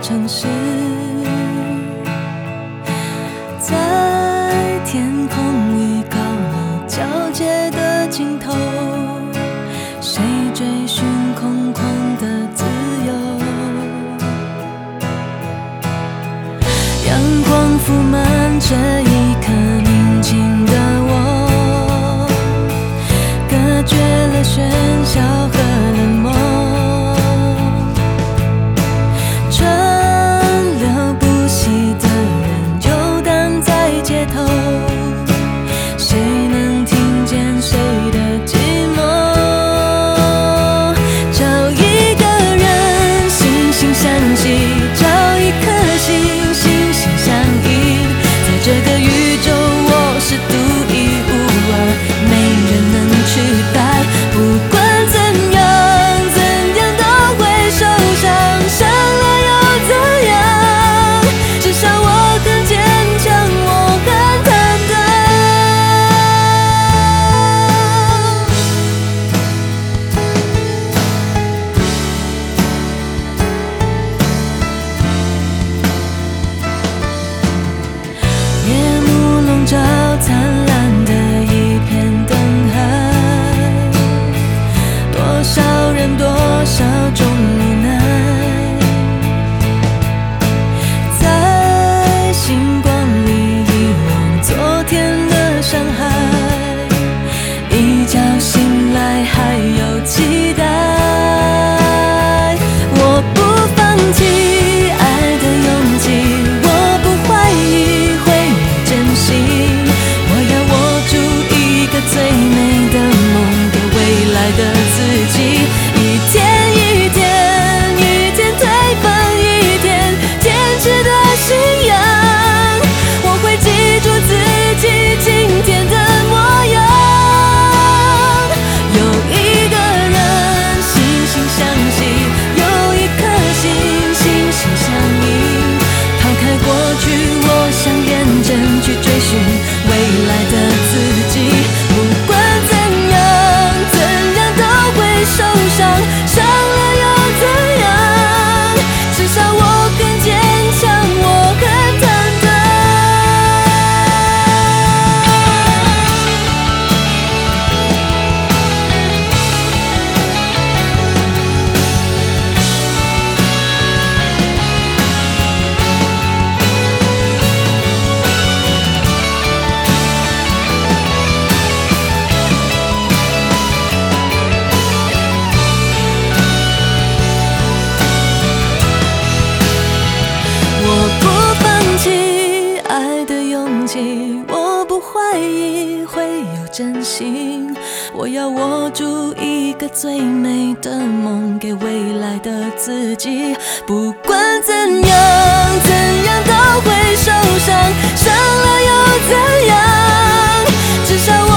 城市，在天空与高楼交界的尽头，谁追寻空旷的自由？阳光铺满这一刻宁静的我，隔绝了喧嚣和冷漠。川流不息的人游荡在街头，谁能听见谁的寂寞？找一个人惺惺相惜，找一颗心心心相印。在这个宇宙，我是独一无二，没人能取代。不管怎样，怎样都会受伤，伤了又怎样？至少我很坚强，我很坦荡。夜幕笼罩灿烂的一片灯海，多少人，多少种无奈，在星光里遗忘昨天的伤害，一觉醒来还有期待。我不放弃爱的勇气，我不怀疑会有真心。我要握住一个最美的梦，给未来的自己。一天一天，一天推翻一天，坚持的信仰，我会记住自己今天的模样。有一个人惺惺相惜，有一颗心心心相印。抛开过去，我想认真去追寻未来的自己。不管怎样，怎样都会受伤，伤了又怎样？至少我很坚强，我很坦荡。我不放弃爱的勇气，我不怀疑会有真心。我要握住一个最美的梦，给未来的自己。不管怎样，怎样都会受伤，伤了又怎样？至少我